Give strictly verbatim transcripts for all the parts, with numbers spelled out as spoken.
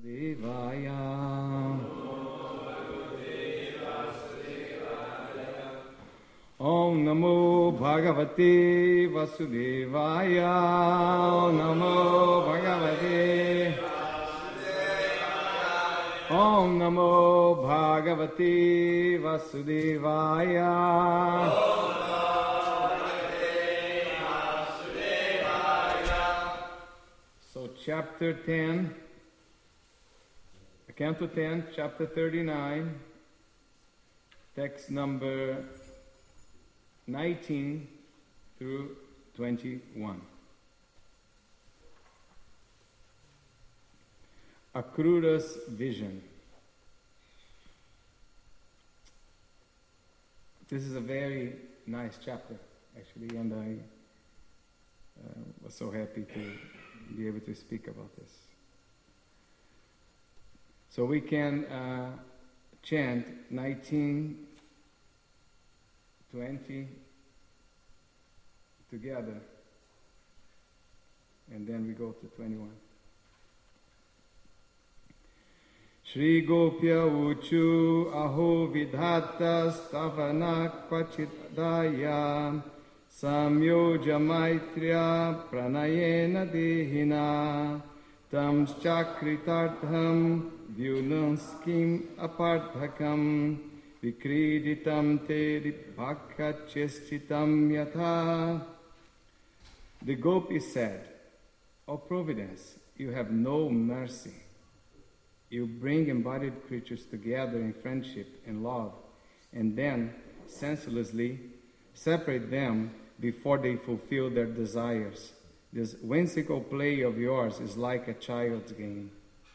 Devaya. Om Namo Bhagavate Vasudevaya. Om Namo Bhagavate Vasudevaya. Om Namo Bhagavate Vasudevaya. Om Bhagavate Vasudevaya. So chapter ten, Canto ten, chapter thirty-nine, text number nineteen through twenty-one. Akrura's vision. This is a very nice chapter, actually, and I uh, was so happy to be able to speak about this. So we can uh, chant nineteen, twenty together, and then we go to twenty-one. Shri Gopya Uchu Aho Vidhata Stavana Kvachitdaya Samyoja Maitreya Pranayena Dehina Tam Chakritartham Vyunaskim Apardhakam Vikriditam Te Bhakachestitam Yatha. The Gopi said, O Providence, you have no mercy. You bring embodied creatures together in friendship and love, and then, senselessly, separate them before they fulfill their desires. This whimsical play of yours is like a child's game.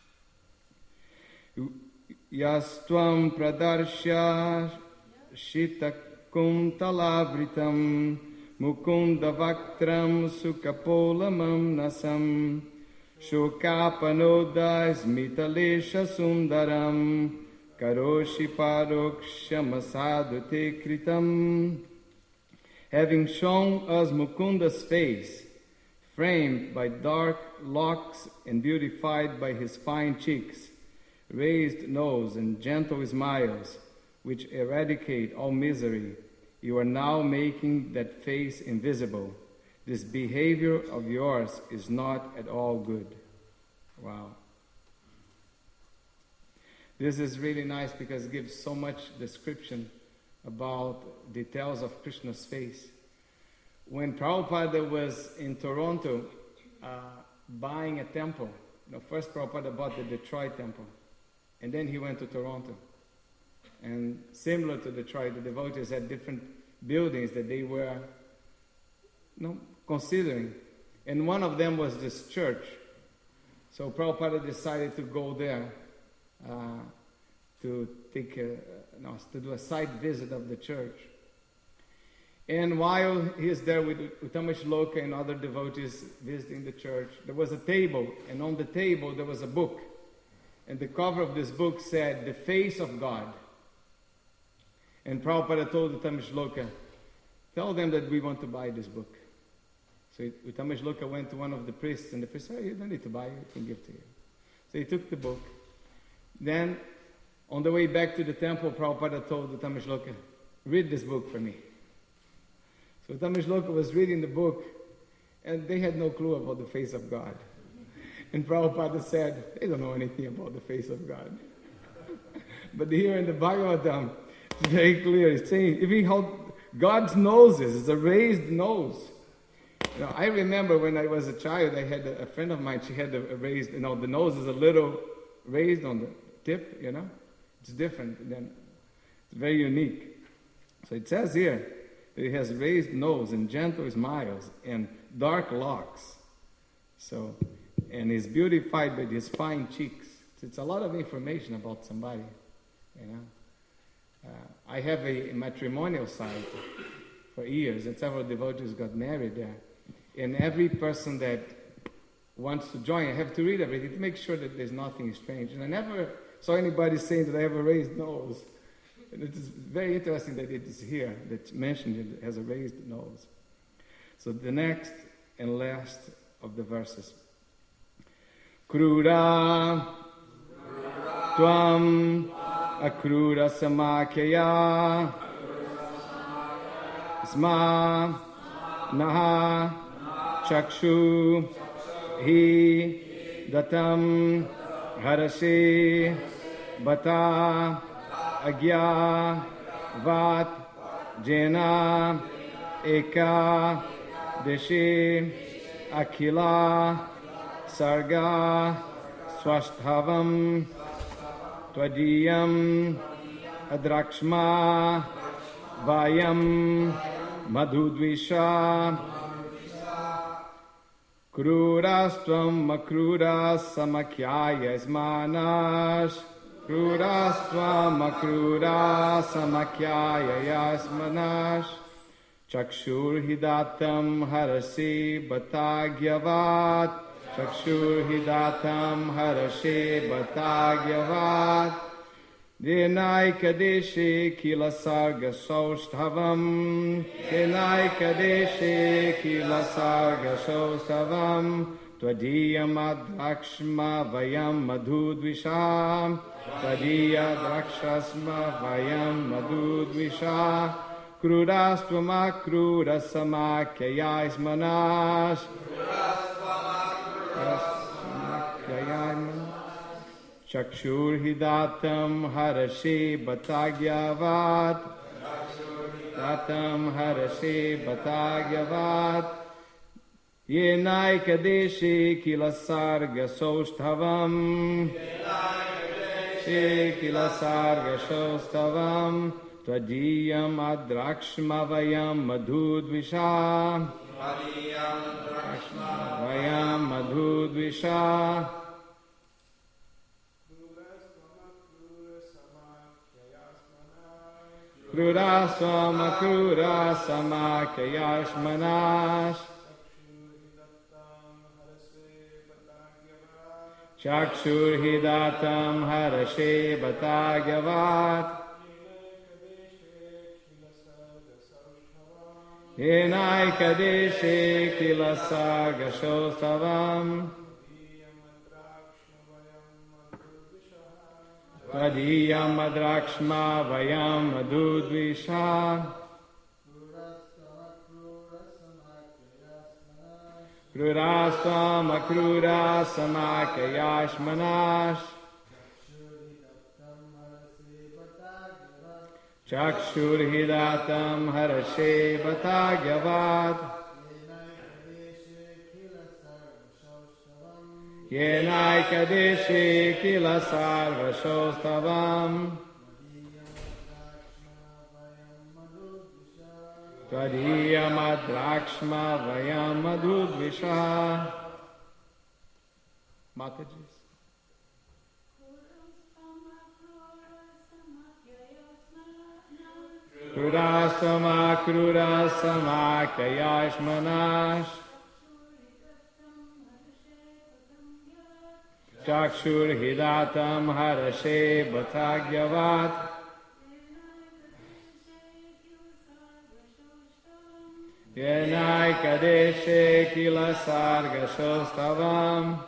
Yastvam pradarsha shitakum talavritam mukunda vaktram sukapolamam nasam shokapanoda smitalesha sundaram karoshi parokshamasadu kritam. Having shown us Mukunda's face, framed by dark locks and beautified by his fine cheeks, raised nose and gentle smiles, which eradicate all misery, you are now making that face invisible. This behavior of yours is not at all good. Wow. This is really nice because it gives so much description about details of Krishna's face. When Prabhupada was in Toronto uh, buying a temple, you know, first Prabhupada bought the Detroit temple, and then he went to Toronto. And similar to Detroit, the devotees had different buildings that they were you know, considering. And one of them was this church. So Prabhupada decided to go there uh, to take a, no, to do a site visit of the church. And while he is there with Uttama Shloka and other devotees visiting the church, there was a table, and on the table there was a book. And the cover of this book said, The Face of God. And Prabhupada told Uttama Shloka, tell them that we want to buy this book. So Uttama Shloka went to one of the priests, and the priest said, oh, you don't need to buy it, we can give to you. So he took the book. Then, on the way back to the temple, Prabhupada told Uttama Shloka, read this book for me. So Uttama Shloka was reading the book, and they had no clue about the face of God. And Prabhupada said, they don't know anything about the face of God. But here in the Bhagavatam, it's very clear. It's saying, if he held God's noses, it's a raised nose. You know, I remember when I was a child, I had a, a friend of mine, she had a, a raised, you know, the nose is a little raised on the tip, you know. It's different. Then it's very unique. So it says here that he has raised nose and gentle smiles and dark locks. So, and is beautified by his fine cheeks. So it's a lot of information about somebody, you know. Uh, I have a, a matrimonial site for years, and several devotees got married there. And every person that wants to join, I have to read everything to make sure that there's nothing strange. And I never saw anybody saying that I have a raised nose. And it is very interesting that it is here, that mentioned it has a raised nose. So the next and last of the verses. Krura Tvam akrura samakhya Sma naha chakshu hi datam harase bata agya vat jena eka deshe akhila sarga swasthavam twadiyam adrakshma vayam madhudvisha krurastvam makruras samakhyaya smanash krurastvam makruras samakhyaya yasmanash chakshur hidatam harase batagyavat chakshur hidatam harase batagyavat Denaikadeshe kilasarga sausthavam Denaikadeshe kilasarga sausthavam Twadiyam adrakshma vayam madhudvisham Tvadiya drakshasma vayam madhudvisham Krudastvama krudasamakhya ismanash Chakshur hidatam harase batagyavat Datam harase batagyavat Yenaikadeshe kilasarga sausthavam Yenaikadeshe kilasarga sausthavam Twadiyam adrakshma vayam madhudvisha Twadiyam adrakshma vayam madhudvisha Krurasvam akrurasamakhya yasmanash Chakshur hidatam harase batagyavat Yenaikadeshe kilasarga sausthavam Twadiyam adrakshma vayam madhudvisha Krurasvam akrura samakhya yasmanash Chakshur hidatam harase batagyavat Yenaikadeshe kilasarva sausthavam Twadiyam adrakshma vayam madhudvisha Mataji. Krurasama krurasama kayashmanash Chakshur hidatam harase batagyavat Yenaikadeshe kilasarga sausthavam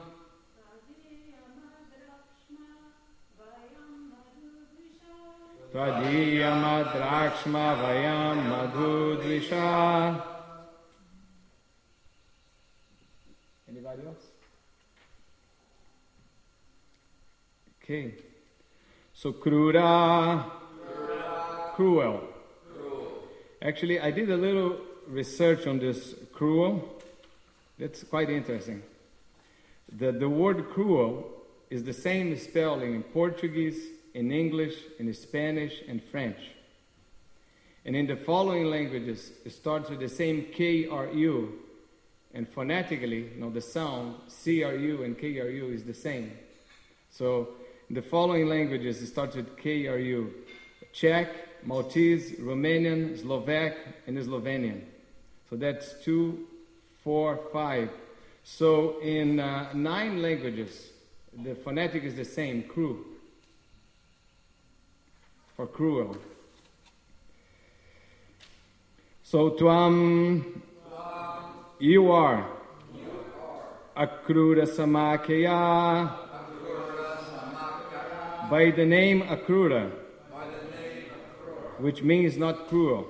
Twadiyam adrakshma vayam madhudvisha. Anybody else? Okay. So krura, cruel. Actually, I did a little research on this cruel. That's quite interesting. The, the word cruel is the same spelling in Portuguese, in English, in Spanish, and French. And in the following languages, it starts with the same K R U, and phonetically, you know, the sound C R U and K R U is the same. So in the following languages, it starts with K R U: Czech, Maltese, Romanian, Slovak, and Slovenian. So that's two, four, five. So in uh, nine languages, the phonetic is the same, cru, for cruel. So tvam, you are, akrura samakhya, by the name Akrura, which means not cruel.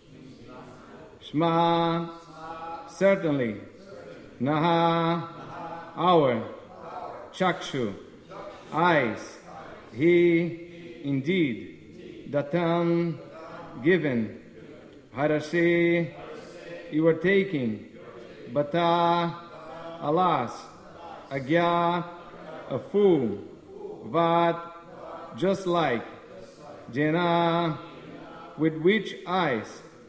Shma, certainly. Naha, our. Chakshu, eyes. He, indeed. Datam, given. Harase, you are taking. Bata, alas. Agya, a fool. Vat, just like. Jena, with which eyes?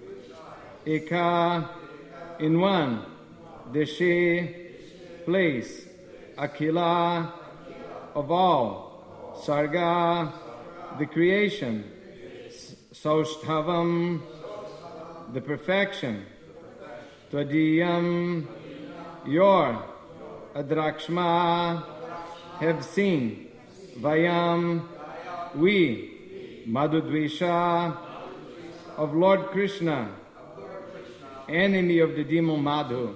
Eka, in one. Deshe, place. Akila, of all. Sarga, the creation. Sausthavam, the perfection. Twadiyam, your. Adrakshma, have seen. Vayam, we. Madhudvisha, of Lord Krishna, enemy of the demon Madhu.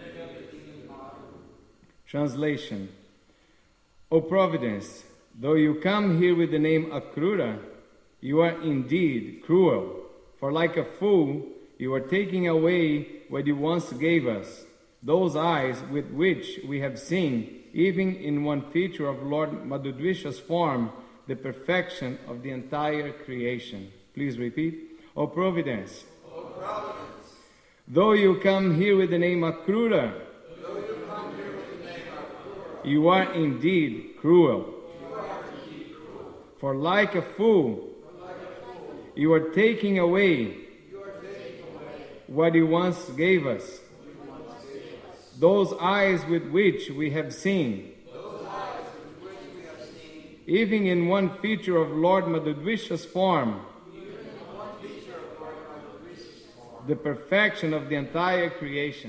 Translation. O Providence, though you come here with the name Akrura, you are indeed cruel, for like a fool, you are taking away what you once gave us, those eyes with which we have seen, even in one feature of Lord Madhudvisha's form, the perfection of the entire creation. Please repeat. O Providence, O Providence, though you come here with the name Akrura, though you come here with the name Akrura, you are indeed cruel. you are indeed cruel. For like a fool, For like a fool, you are taking away you are taking away what you once gave us, what you once gave us. those eyes with which we have seen, Those eyes with which we have seen, even in one feature of Lord Madhudvisha's form, even in one feature of Lord Madhudvisha's form, the perfection of the entire creation.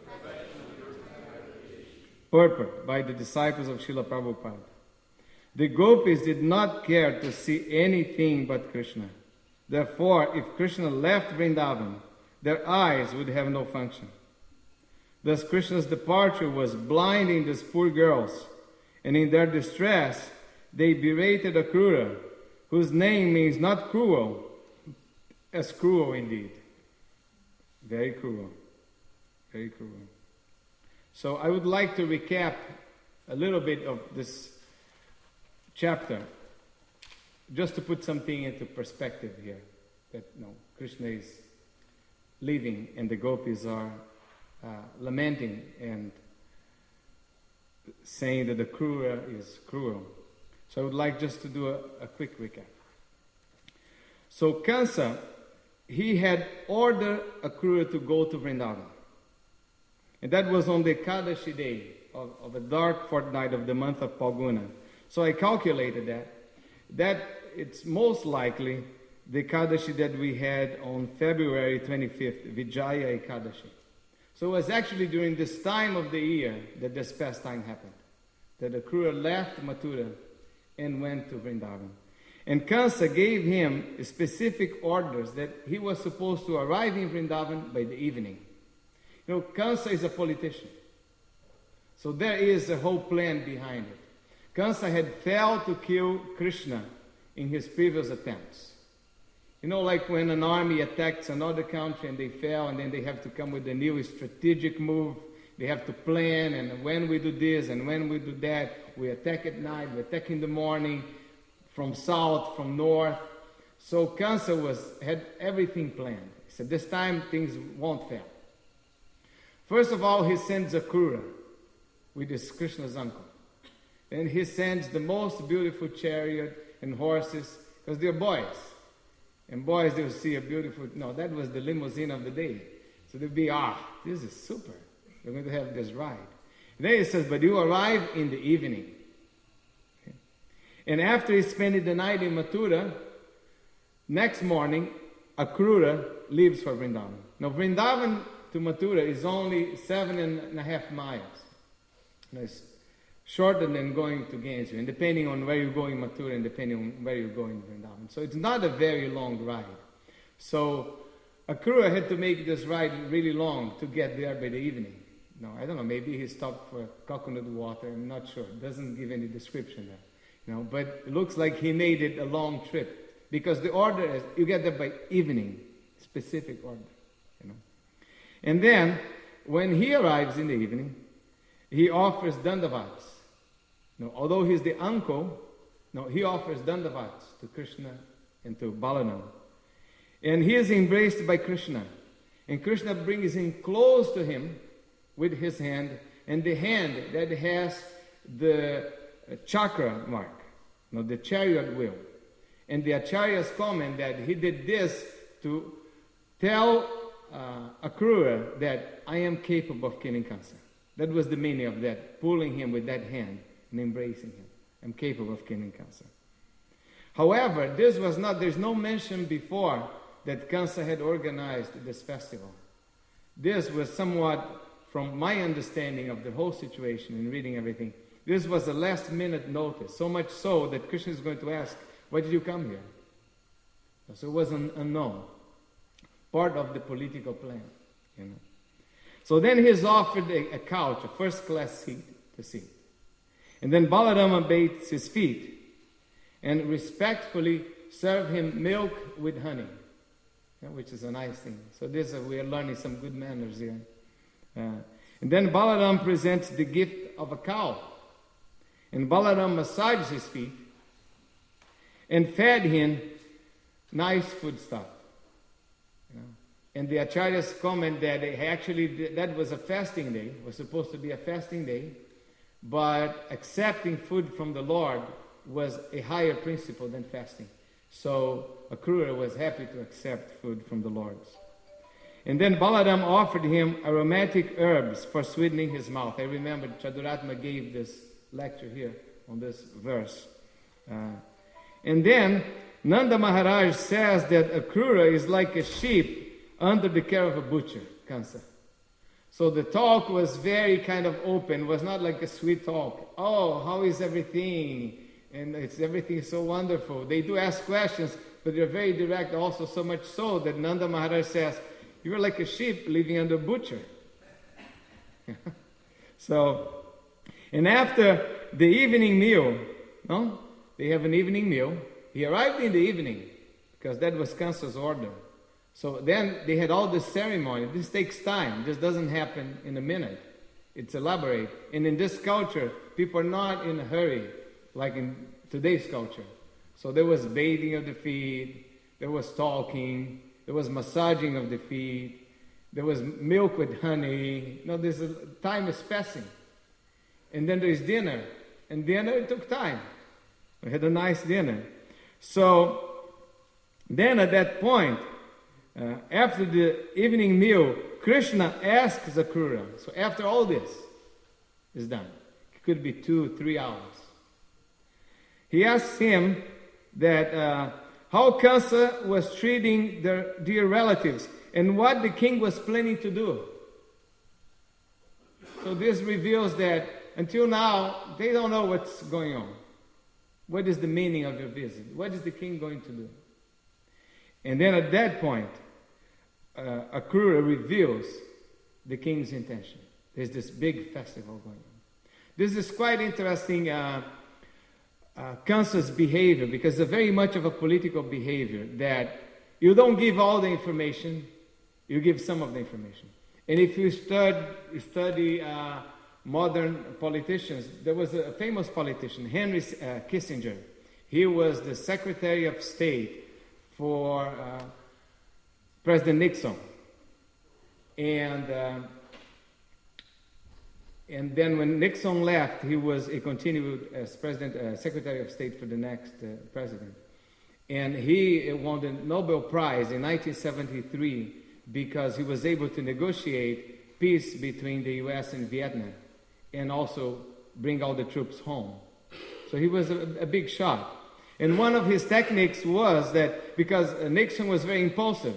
Purport by the disciples of Srila Prabhupada. The gopis did not care to see anything but Krishna. Therefore, if Krishna left Vrindavan, their eyes would have no function. Thus Krishna's departure was blinding these poor girls, and in their distress they berated Akrura, whose name means not cruel, as cruel indeed. Very cruel. Very cruel. So I would like to recap a little bit of this chapter, just to put something into perspective here. That no, Krishna is leaving and the gopis are uh, lamenting and saying that the Akrura is cruel. So I would like just to do a, a quick recap. So Kansa, he had ordered Akrura to go to Vrindavan. And that was on the Ekadashi day of, of a dark fortnight of the month of Phalguna. So I calculated that. That it's most likely the Ekadashi that we had on February twenty-fifth, Vijaya Ekadashi. So it was actually during this time of the year that this pastime happened. That Akrura left Mathura and went to Vrindavan. And Kansa gave him specific orders that he was supposed to arrive in Vrindavan by the evening. You know, Kansa is a politician. So there is a whole plan behind it. Kansa had failed to kill Krishna in his previous attempts. You know, like when an army attacks another country and they fail and then they have to come with a new strategic move. They have to plan, and when we do this and when we do that, we attack at night, we attack in the morning, from south, from north. So Kansa was, had everything planned. He said, this time things won't fail. First of all, he sends Akrura with his Krishna's uncle. Then he sends the most beautiful chariot and horses, because they're boys. And boys, they'll see a beautiful, no, that was the limousine of the day. So they'll be, ah, this is super. We're going to have this ride. And then he says, but you arrive in the evening. Okay. And after he spent the night in Mathura, next morning, Akrura leaves for Vrindavan. Now, Vrindavan to Mathura is only seven and a half miles. You know, it's shorter than going to Gainesville, and depending on where you go in Mathura and depending on where you go in Vrindavan. So it's not a very long ride. So Akrura had to make this ride really long to get there by the evening. No, I don't know, maybe he stopped for coconut water, I'm not sure. It doesn't give any description there. You know, but it looks like he made it a long trip because the order is you get there by evening, specific order. You know, and then when he arrives in the evening, he offers dandavats. No, although he's the uncle, no, he offers dandavats to Krishna and to Balaram. And he is embraced by Krishna. And Krishna brings him close to him with his hand, and the hand that has the chakra mark, no, the chariot wheel. And the acharyas comment that he did this to tell uh, Akrura that I am capable of killing Kansa. That was the meaning of that, pulling him with that hand and embracing him. I'm capable of killing Kansa. However, this was not, there's no mention before that Kansa had organized this festival. This was somewhat, from my understanding of the whole situation and reading everything, this was a last minute notice, so much so that Krishna is going to ask, why did you come here? So it was an unknown, part of the political plan, you know. So then he is offered a, a couch, a first class seat to sit. And then Balarama bathes his feet and respectfully serve him milk with honey, yeah, which is a nice thing. So this uh, we are learning some good manners here. Uh, and then Balaram presents the gift of a cow. And Balaram massaged his feet and fed him nice food stuff. You know? And the acharyas comment that they actually that was a fasting day, was supposed to be a fasting day, but accepting food from the Lord was a higher principle than fasting. So Akrura was happy to accept food from the Lord. And then Balaram offered him aromatic herbs for sweetening his mouth. I remember Chaduratma gave this lecture here on this verse. Uh, and then Nanda Maharaj says that Akrura is like a sheep under the care of a butcher, Kansa. So the talk was very kind of open, was not like a sweet talk. Oh, how is everything? And it's everything is so wonderful. They do ask questions, but they're very direct also, so much so that Nanda Maharaj says, you're like a sheep living under a butcher. So, and after the evening meal, no? They have an evening meal. He arrived in the evening, because that was Kansa's order. So then they had all this ceremony. This takes time. This doesn't happen in a minute. It's elaborate. And in this culture, people are not in a hurry, like in today's culture. So there was bathing of the feet, there was talking, there was massaging of the feet, there was milk with honey. No, this is, time is passing. And then there's dinner. And dinner, it took time. We had a nice dinner. So then at that point, uh, after the evening meal, Krishna asks Akrura. So after all this is done, it could be two, three hours. He asks him that uh, how Kansa was treating their dear relatives and what the king was planning to do. So this reveals that until now, they don't know what's going on. What is the meaning of your visit? What is the king going to do? And then at that point, uh, Akrura reveals the king's intention. There's this big festival going on. This is quite interesting, uh, uh, Kansa's behavior, because it's very much of a political behavior that you don't give all the information, you give some of the information. And if you stud, study uh, modern politicians, there was a famous politician, Henry uh, Kissinger. He was the Secretary of State for uh, President Nixon. And uh, and then when Nixon left, he was he continued as President, uh, Secretary of State for the next uh, president. And he won the Nobel Prize in nineteen seventy-three because he was able to negotiate peace between the U S and Vietnam and also bring all the troops home. So he was a, a big shot. And one of his techniques was that because Nixon was very impulsive.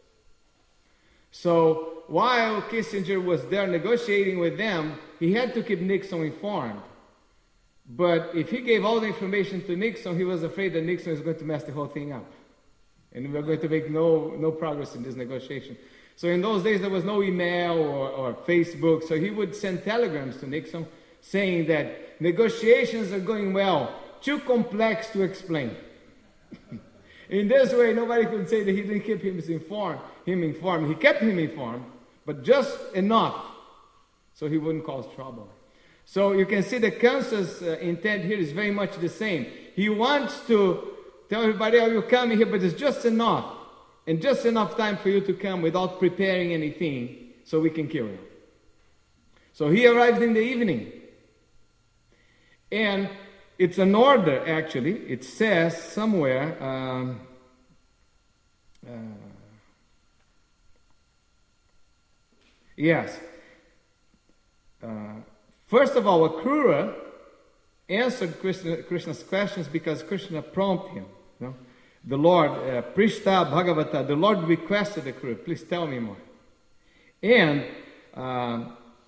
So while Kissinger was there negotiating with them, he had to keep Nixon informed. But if he gave all the information to Nixon, he was afraid that Nixon was going to mess the whole thing up. And we were going to make no, no progress in this negotiation. So in those days, there was no email or, or Facebook. So he would send telegrams to Nixon saying that negotiations are going well. too complex to explain. In this way, nobody could say that he didn't keep him informed. Him informed. He kept him informed, but just enough so he wouldn't cause trouble. So you can see that Kansa's uh, intent here is very much the same. He wants to tell everybody, oh, you're coming here, but it's just enough. And just enough time for you to come without preparing anything so we can kill you. So he arrived in the evening. And it's an order, actually. It says somewhere, um, uh, yes. Uh, first of all, Akrura answered Krishna, Krishna's questions because Krishna prompted him. You know? The Lord, uh, Prishta Bhagavata, the Lord requested Akrura, please tell me more. And uh,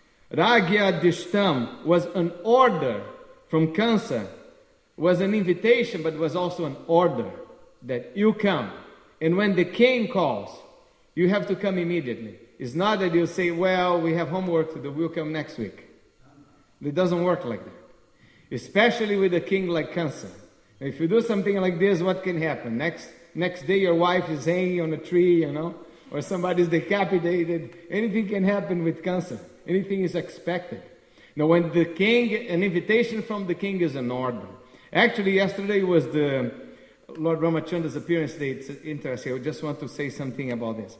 Ragya Dishtam was an order from Kansa, was an invitation, but was also an order that you come. And when the king calls, you have to come immediately. It's not that you say, well, we have homework to do, we'll come next week. It doesn't work like that. Especially with a king like Kansa. If you do something like this, what can happen? Next next day your wife is hanging on a tree, you know, or somebody's decapitated. Anything can happen with Kansa. Anything is expected. Now when the king, an invitation from the king is an order. Actually, yesterday was the Lord Ramachandra's appearance day. It's interesting. I just want to say something about this.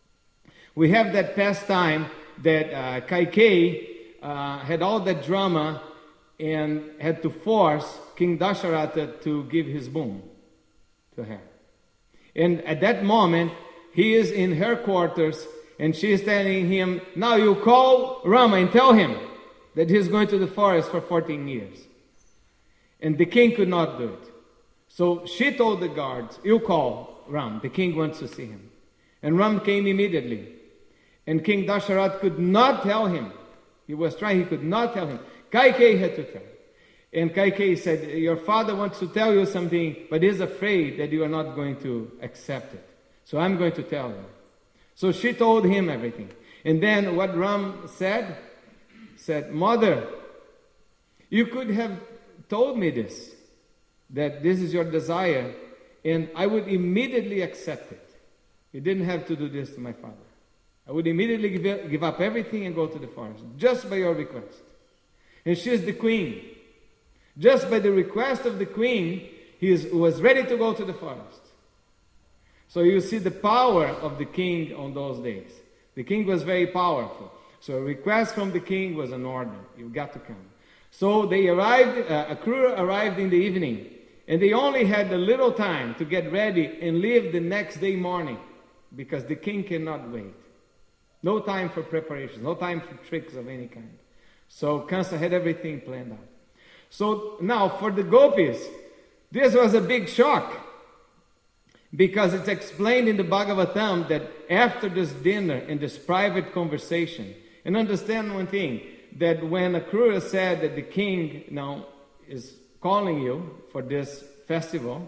We have that past time that uh, Kaikeyi uh, had all that drama and had to force King Dasharatha to give his boon to her. And at that moment, he is in her quarters and she is telling him, now you call Rama and tell him that he's going to the forest for fourteen years. And the king could not do it. So she told the guards, you call Ram, the king wants to see him. And Ram came immediately. And King Dasharatha could not tell him. He was trying, he could not tell him. Kaikeyi had to tell him. And Kaikeyi said, your father wants to tell you something, but he's afraid that you are not going to accept it. So I'm going to tell you. So she told him everything. And then what Ram said, said, Mother, you could have told me this, that this is your desire, and I would immediately accept it. You didn't have to do this to my father. I would immediately give, give up everything and go to the forest, just by your request. And she is the queen. Just by the request of the queen, he is, was ready to go to the forest. So you see the power of the king on those days. The king was very powerful. So a request from the king was an order. You've got to come. So they arrived, uh, Akrura arrived in the evening. And they only had a little time to get ready and leave the next day morning. Because the king cannot wait. No time for preparations. No time for tricks of any kind. So Kansa had everything planned out. So now for the gopis, this was a big shock. Because it's explained in the Bhagavatam that after this dinner and this private conversation, and understand one thing, that when Akrura said that the king now is calling you for this festival,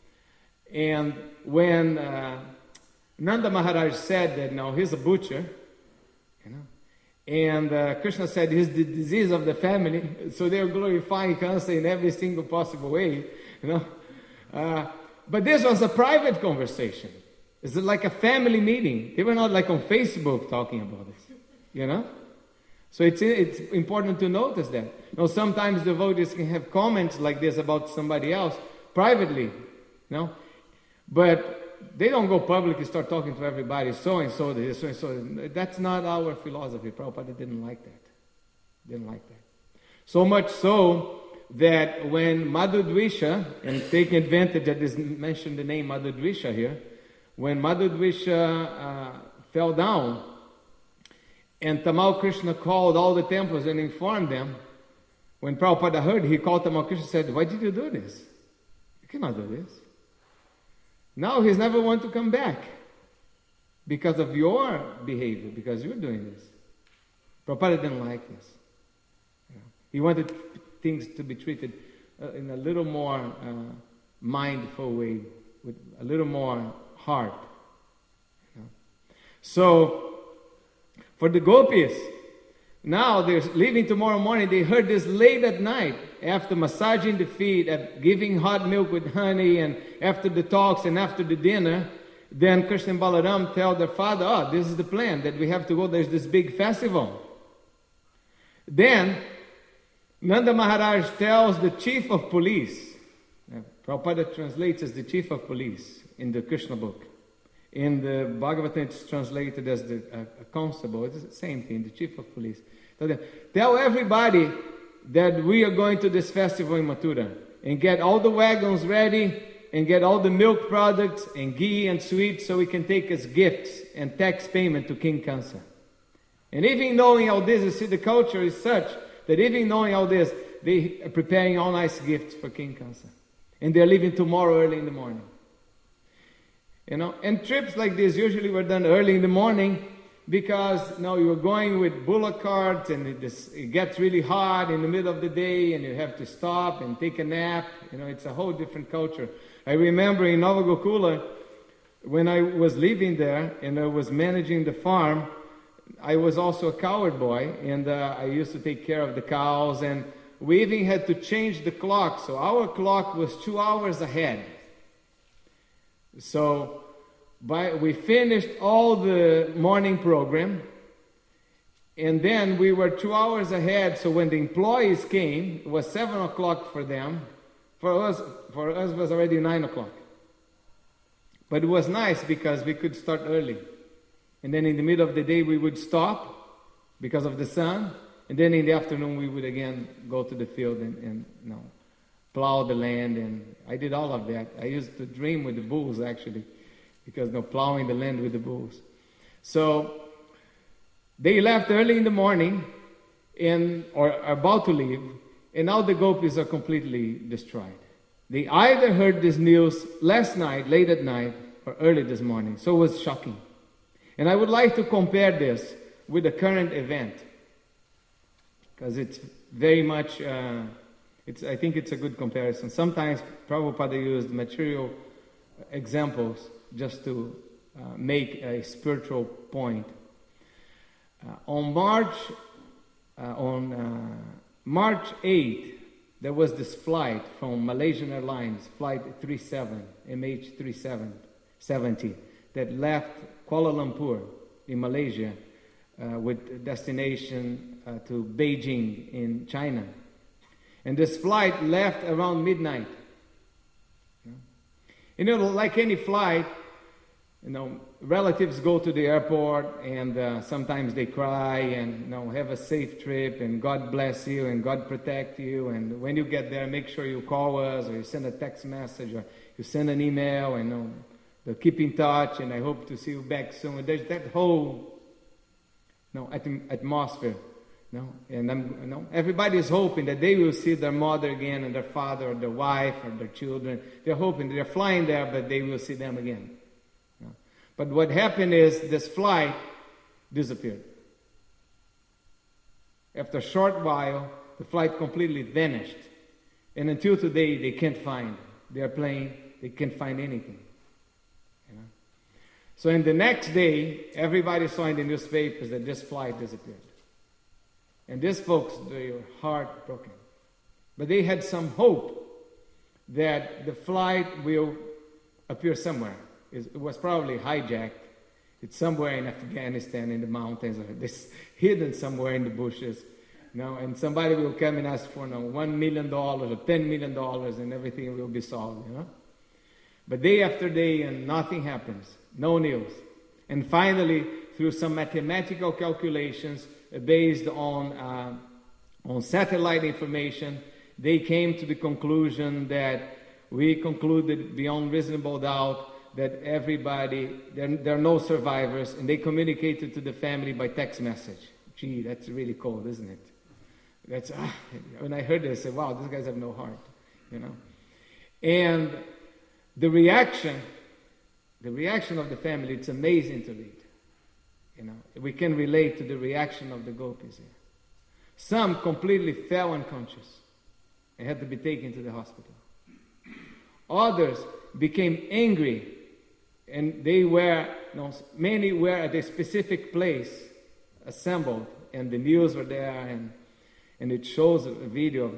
and when uh, Nanda Maharaj said that now he's a butcher, you know, and uh, Krishna said he's the disease of the family, so they're glorifying Kansa in every single possible way, you know. Uh, but this was a private conversation. It's like a family meeting. They were not like on Facebook talking about this, you know. So it's it's important to notice that. You know, sometimes devotees can have comments like this about somebody else privately, you know. But they don't go public and start talking to everybody, so and so this, so and so. That's not our philosophy. Prabhupada didn't like that. Didn't like that. So much so that when Madhudvisha, and taking advantage that is mentioned the name Madhudvisha here, when Madhudvisha uh, fell down, and Tamal Krishna called all the temples and informed them, when Prabhupada heard, he called Tamal Krishna and said, why did you do this? You cannot do this. Now he's never want to come back because of your behavior, because you're doing this. Prabhupada didn't like this. You know, he wanted things to be treated uh, in a little more uh, mindful way, with a little more heart. You know. So, for the gopis, now they're leaving tomorrow morning, they heard this late at night, after massaging the feet, and giving hot milk with honey, and after the talks and after the dinner, then Krishna and Balaram tell their father, oh, this is the plan, that we have to go, there's this big festival. Then, Nanda Maharaj tells the chief of police, Prabhupada translates as the chief of police in the Krishna book. In the Bhagavatam, it's translated as the uh, a constable. It's the same thing, the chief of police. Tell, them, tell everybody that we are going to this festival in Mathura and get all the wagons ready and get all the milk products and ghee and sweets so we can take as gifts and tax payment to King Kansa. And even knowing all this, you see the culture is such that even knowing all this, they are preparing all nice gifts for King Kansa. And they're leaving tomorrow early in the morning. You know, and trips like this usually were done early in the morning because you now you're going with bullock carts and it, this, it gets really hot in the middle of the day and you have to stop and take a nap. You know, it's a whole different culture. I remember in Nava Gokula, when I was living there and I was managing the farm, I was also a cowherd boy and uh, I used to take care of the cows, and we even had to change the clock. So our clock was two hours ahead. So by, we finished all the morning program, and then we were two hours ahead. So when the employees came, it was seven o'clock for them. For us, for us it was already nine o'clock. But it was nice because we could start early. And then in the middle of the day we would stop because of the sun. And then in the afternoon we would again go to the field and, and you know, plow the land. And I did all of that. I used to dream with the bulls actually, because you know, plowing the land with the bulls. So they left early in the morning and or are about to leave, and now the gopis are completely destroyed. They either heard this news last night, late at night, or early this morning. So it was shocking. And I would like to compare this with the current event, because it's very much, uh, it's, I think it's a good comparison. Sometimes Prabhupada used material examples just to uh, make a spiritual point. Uh, on March, uh, on uh, March eighth, there was this flight from Malaysian Airlines, flight three seven, M H three seventy, that left Kuala Lumpur in Malaysia uh, with destination uh, to Beijing in China. And this flight left around midnight. You know, like any flight, you know, relatives go to the airport and uh, sometimes they cry and, you know, have a safe trip and God bless you and God protect you. And when you get there, make sure you call us or you send a text message or you send an email and, you know, they'll keep in touch and I hope to see you back soon. There's that whole, you know, atm- atmosphere. You know, and I'm, you know, everybody is hoping that they will see their mother again and their father or their wife or their children. They're hoping they're flying there, but they will see them again. You know. But what happened is this flight disappeared. After a short while, the flight completely vanished. And until today, they can't find their plane. They can't find anything. You know. So in the next day, everybody saw in the newspapers that this flight disappeared. And these folks, they were heartbroken. But they had some hope that the flight will appear somewhere. It was probably hijacked. It's somewhere in Afghanistan, in the mountains, or this hidden somewhere in the bushes. You know, and somebody will come and ask for you know, one million dollars or ten million dollars and everything will be solved. You know? But day after day and nothing happens. No news. And finally, through some mathematical calculations, based on uh, on satellite information, they came to the conclusion that we concluded beyond reasonable doubt that everybody, there, there are no survivors, and they communicated to the family by text message. Gee, that's really cold, isn't it? That's ah, when I heard this, I said, wow, these guys have no heart, you know. And the reaction, the reaction of the family, it's amazing to read. You know, we can relate to the reaction of the gopis here. Some completely fell unconscious and had to be taken to the hospital. Others became angry, and they were, you know, many were at a specific place assembled, and the news were there, and and it shows a video of them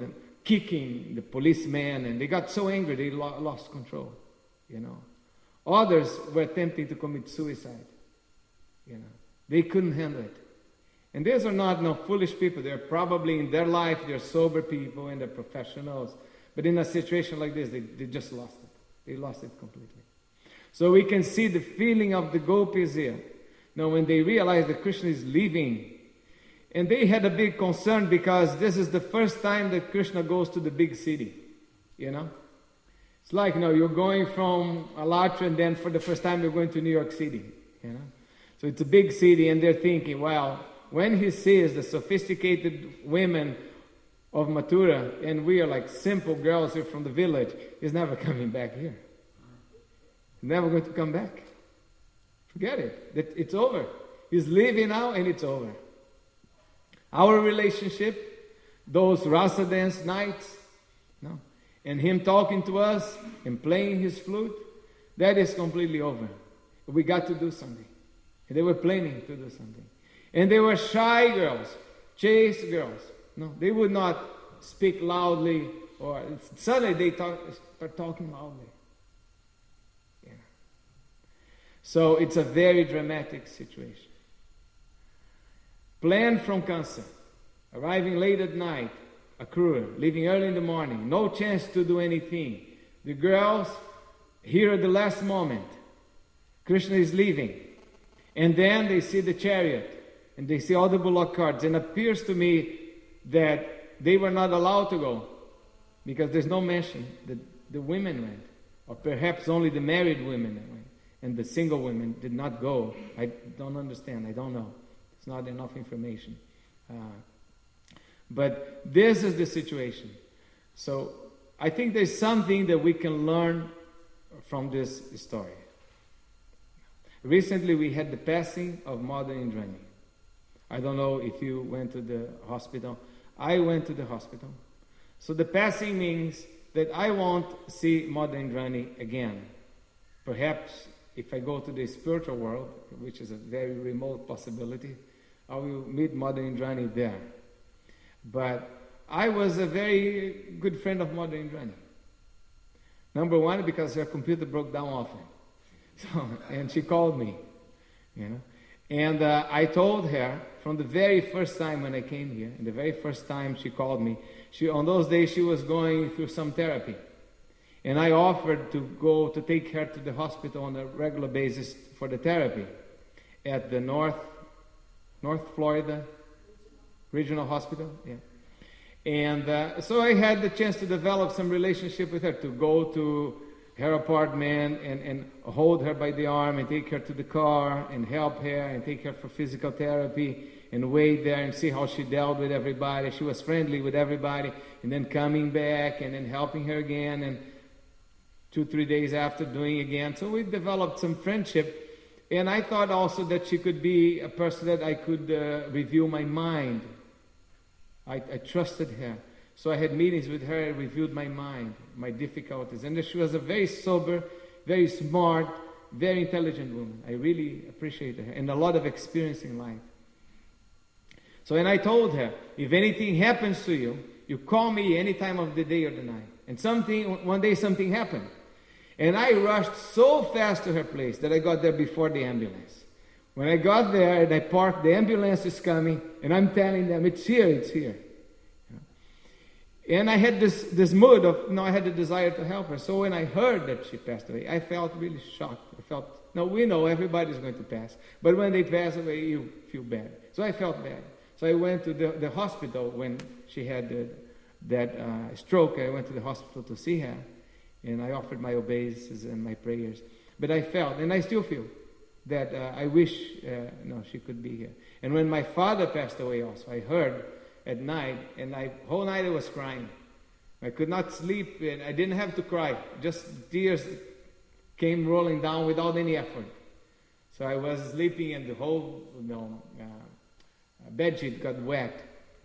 kicking the policeman, and they got so angry they lo- lost control, you know. Others were attempting to commit suicide, you know. They couldn't handle it. And these are not no foolish people. They're probably in their life, they're sober people and they're professionals. But in a situation like this, they, they just lost it. They lost it completely. So we can see the feeling of the gopis here. Now when they realized that Krishna is leaving, and they had a big concern because this is the first time that Krishna goes to the big city, you know. It's like, you know, you're going from Alatra and then for the first time you're going to New York City, you know. So it's a big city and they're thinking, well, when he sees the sophisticated women of Mathura and we are like simple girls here from the village, he's never coming back here. He's never going to come back. Forget it. It's over. He's leaving now and it's over. Our relationship, those rasa dance nights, no, and him talking to us and playing his flute, that is completely over. We got to do something. And they were planning to do something. And they were shy girls, chaste girls. No, they would not speak loudly, or suddenly they talk, start talking loudly. Yeah. So it's a very dramatic situation. Planned from Kansa, arriving late at night, Akrura, leaving early in the morning, no chance to do anything. The girls, here at the last moment, Krishna is leaving. And then they see the chariot, and they see all the bullock carts, and it appears to me that they were not allowed to go, because there's no mention that the women went, or perhaps only the married women went, and the single women did not go. I don't understand, I don't know. It's not enough information. Uh, but this is the situation. So I think there's something that we can learn from this story. Recently we had the passing of Mother Indrani. I don't know if you went to the hospital. I went to the hospital. So the passing means that I won't see Mother Indrani again. Perhaps if I go to the spiritual world, which is a very remote possibility, I will meet Mother Indrani there. But I was a very good friend of Mother Indrani. Number one, because her computer broke down often. So, and she called me, you know. And uh, I told her from the very first time when I came here, and the very first time she called me, she on those days she was going through some therapy. And I offered to go to take her to the hospital on a regular basis for the therapy at the North, North Florida Regional Hospital. Yeah. And uh, so I had the chance to develop some relationship with her, to go to her apartment and, and hold her by the arm and take her to the car and help her and take her for physical therapy and wait there and see how she dealt with everybody. She was friendly with everybody, and then coming back and then helping her again, and two, three days after doing again. So we developed some friendship, and I thought also that she could be a person that I could uh, review my mind. I, I trusted her. So I had meetings with her, I reviewed my mind, my difficulties. And she was a very sober, very smart, very intelligent woman. I really appreciate her, and a lot of experience in life. So and I told her, if anything happens to you, you call me any time of the day or the night. And something, one day something happened. And I rushed so fast to her place that I got there before the ambulance. When I got there and I parked, the ambulance is coming, and I'm telling them, it's here, it's here. And I had this, this mood of, you know, I had the desire to help her. So when I heard that she passed away, I felt really shocked. I felt, no, we know everybody's going to pass. But when they pass away, you feel bad. So I felt bad. So I went to the, the hospital when she had the, that uh, stroke. I went to the hospital to see her. And I offered my obeisances and my prayers. But I felt, and I still feel, that uh, I wish uh, no, she could be here. And when my father passed away also, I heard at night, and I whole night I was crying. I could not sleep, and I didn't have to cry. Just tears came rolling down without any effort. So I was sleeping, and the whole you know, uh, bedsheet got wet.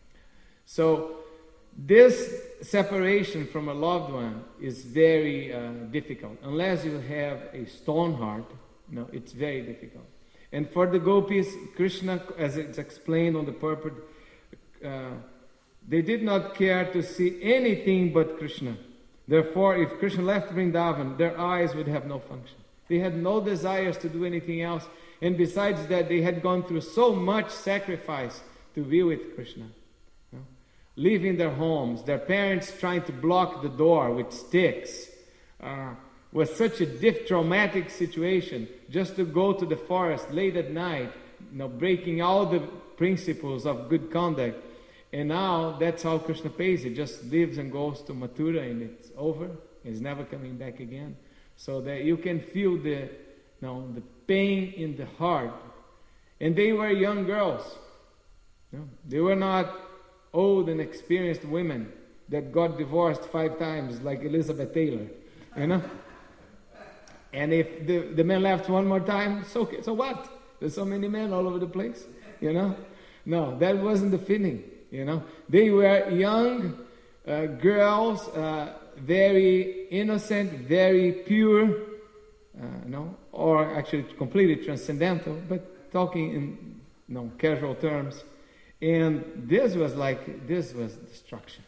So this separation from a loved one is very uh, difficult. Unless you have a stone heart, no, it's very difficult. And for the gopis, Krishna, as it's explained on the purport, Uh, They did not care to see anything but Krishna. Therefore, if Krishna left Vrindavan, their eyes would have no function. They had no desires to do anything else. And besides that, they had gone through so much sacrifice to be with Krishna. You know? Leaving their homes, their parents trying to block the door with sticks. Uh, was such a diff traumatic situation, just to go to the forest late at night, you know, breaking all the principles of good conduct. And now that's how Krishna pays it. Just leaves and goes to Mathura and it's over. He's never coming back again. So that you can feel the, you know, the pain in the heart. And they were young girls. You know, they were not old and experienced women that got divorced five times like Elizabeth Taylor. You know? And if the, the man left one more time, so, so what? There's so many men all over the place. You know? No, that wasn't the feeling. You know, they were young uh, girls, uh, very innocent, very pure, uh, no, or actually completely transcendental, but talking in, you know, casual terms. And this was like, this was destruction.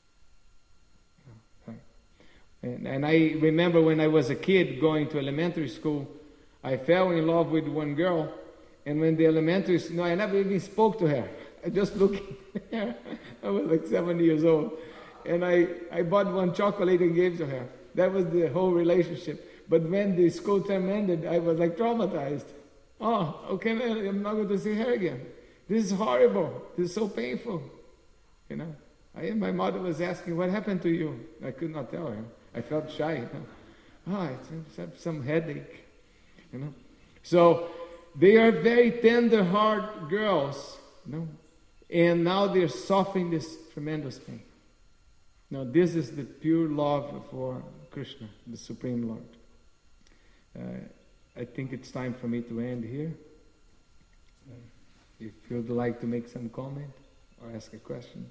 And, and I remember when I was a kid going to elementary school, I fell in love with one girl, and when the elementary, no, I never even spoke to her. I just looked at her. I was like seven years old. And I, I bought one chocolate and gave to her. That was the whole relationship. But when the school term ended, I was like traumatized. Oh, okay, I'm not going to see her again. This is horrible. This is so painful. You know, I, my mother was asking, what happened to you? I could not tell her. I felt shy. You know? Oh, it's, it's some headache. You know, so they are very tender-hearted girls. You know? And now they're suffering this tremendous pain. Now this is the pure love for Krishna, the Supreme Lord. Uh, I think it's time for me to end here. Uh, if you'd like to make some comment or ask a question.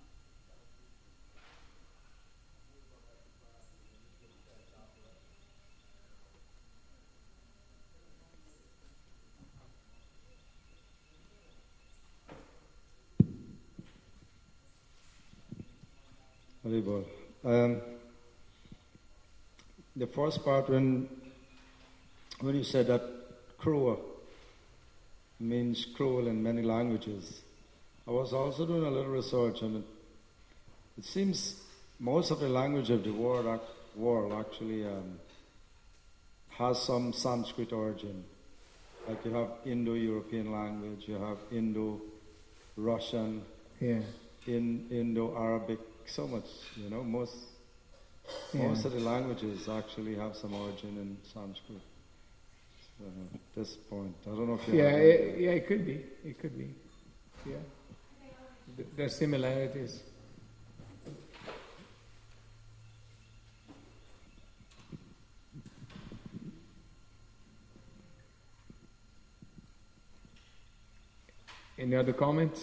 Um, the first part, when when you said that Krua means cruel in many languages, I was also doing a little research, and it, it seems most of the language of the world, world actually um, has some Sanskrit origin. Like you have Indo-European language, you have Indo-Russian, yeah. in Indo-Arabic. So much, you know, most yeah. most of the languages actually have some origin in Sanskrit. So, at this point, I don't know if you yeah, have it, yeah, it could be, it could be, yeah. There's similarities. Any other comments?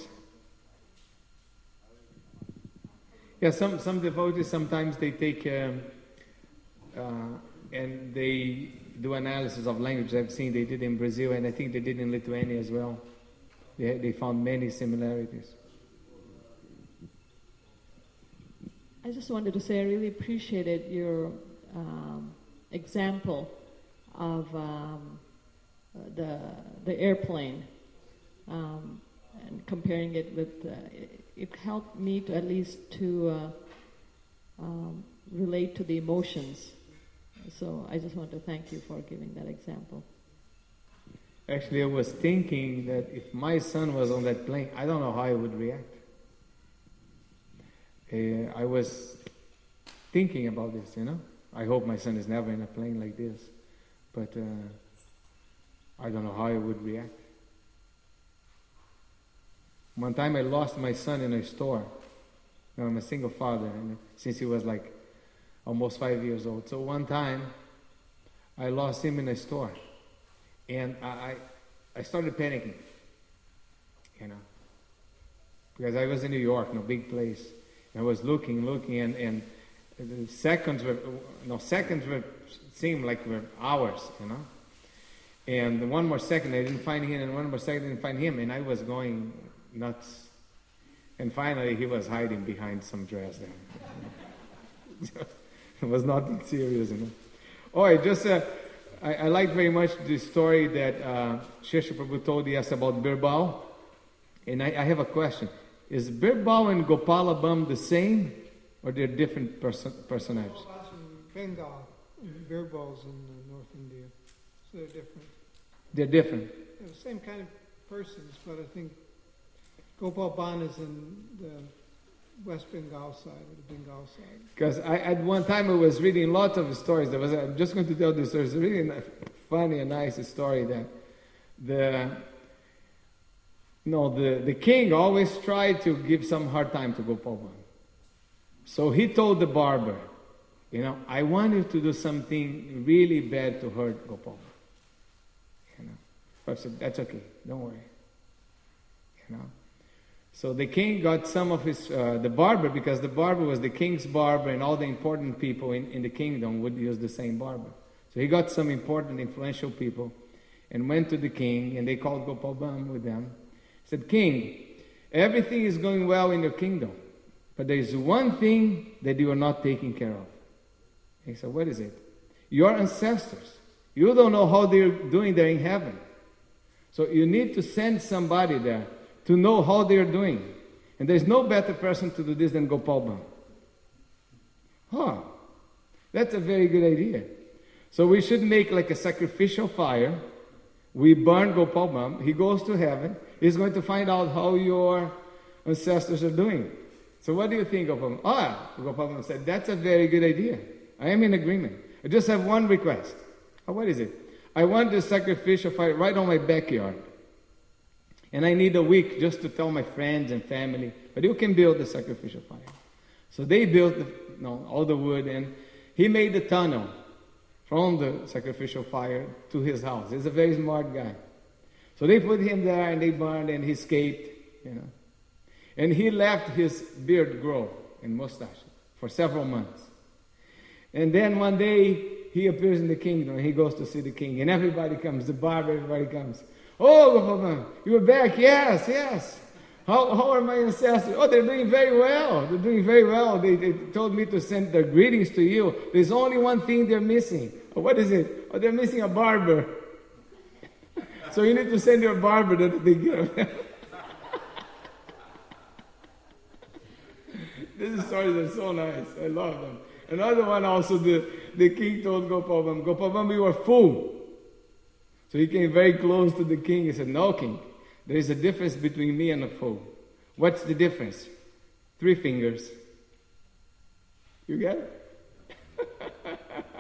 Yeah, some, some devotees, sometimes they take um, uh, and they do analysis of language. I've seen they did in Brazil, and I think they did in Lithuania as well. They, they found many similarities. I just wanted to say I really appreciated your um, example of um, the the airplane um, and comparing it with. Uh, it, it helped me to at least to uh, um, relate to the emotions. So I just want to thank you for giving that example. Actually, I was thinking that if my son was on that plane, I don't know how I would react. Uh, I was thinking about this, you know. I hope my son is never in a plane like this. But uh, I don't know how I would react. One time I lost my son in a store. You know, I'm a single father, and since he was like almost five years old. So one time I lost him in a store. And I, I, I started panicking, you know. Because I was in New York, no big place. I was looking, looking, and, and the seconds were, no, seconds were, seemed like were hours, you know. And one more second, I didn't find him, and one more second, I didn't find him, and I was going nuts. And finally, he was hiding behind some dress there. It was nothing serious, you know. Oh, I just, uh, I, I like very much the story that uh, Shesha Prabhu told us about Birbal. And I, I have a question. Is Birbal and Gopalabam the same, or they're different person, personages? Gopal's from Bengal, and Birbal's in uh, North India, so they're different. They're different. They're the same kind of persons, but I think Gopal Ban is in the West Bengal side, or the Bengal side. Because I, at one time I was reading lots of stories. There was, I'm just going to tell this story. It's a really funny and nice story that the no the, the king always tried to give some hard time to Gopal Ban. So he told the barber, you know, I want you to do something really bad to hurt Gopal Ban. You know, I said, that's okay, don't worry. You know. So the king got some of his, uh, the barber, because the barber was the king's barber and all the important people in, in the kingdom would use the same barber. So he got some important, influential people and went to the king, and they called Gopal Ban with them. He said, King, everything is going well in your kingdom, but there is one thing that you are not taking care of. He said, what is it? Your ancestors. You don't know how they're doing there in heaven. So you need to send somebody there to know how they are doing. And there's no better person to do this than Gopal Ban. Huh. That's a very good idea. So we should make like a sacrificial fire. We burn Gopal Ban. He goes to heaven. He's going to find out how your ancestors are doing. So what do you think, Gopal Ban? Ah, Gopal Ban said, that's a very good idea. I am in agreement. I just have one request. Oh, what is it? I want the sacrificial fire right on my backyard. And I need a week just to tell my friends and family, but you can build the sacrificial fire. So they built the, you know, all the wood, and he made the tunnel from the sacrificial fire to his house. He's a very smart guy. So they put him there, and they burned, and he escaped, you know. And he left his beard grow and mustache for several months. And then one day, he appears in the kingdom, and he goes to see the king, and everybody comes, the barber, everybody comes. Oh, Gopal Ban, you are back? Yes, yes. How, how are my ancestors? Oh, they're doing very well. They're doing very well. They, they told me to send their greetings to you. There's only one thing they're missing. Oh, what is it? Oh, they're missing a barber. So you need to send your barber to take care of them. These stories are so nice. I love them. Another one also, the, the king told Gopal Ban, Gopal Ban, you are fool. So he came very close to the king. He said, no, king, there is a difference between me and a fool. What's the difference? Three fingers. You get it?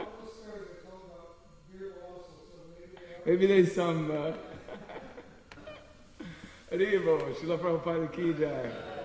Maybe there's some... Uh... Arrivo, Srila Prabhupada Ki Jai.